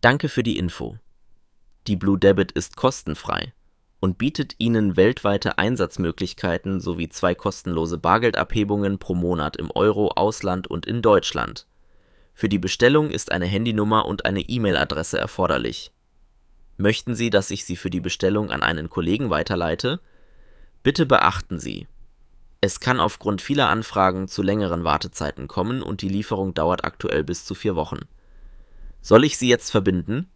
Danke für die Info. Die Blue Debit ist kostenfrei und bietet Ihnen weltweite Einsatzmöglichkeiten sowie 2 kostenlose Bargeldabhebungen pro Monat im Euro, Ausland und in Deutschland. Für die Bestellung ist eine Handynummer und eine E-Mail-Adresse erforderlich. Möchten Sie, dass ich Sie für die Bestellung an einen Kollegen weiterleite? Bitte beachten Sie: Es kann aufgrund vieler Anfragen zu längeren Wartezeiten kommen und die Lieferung dauert aktuell bis zu 4 Wochen. Soll ich Sie jetzt verbinden?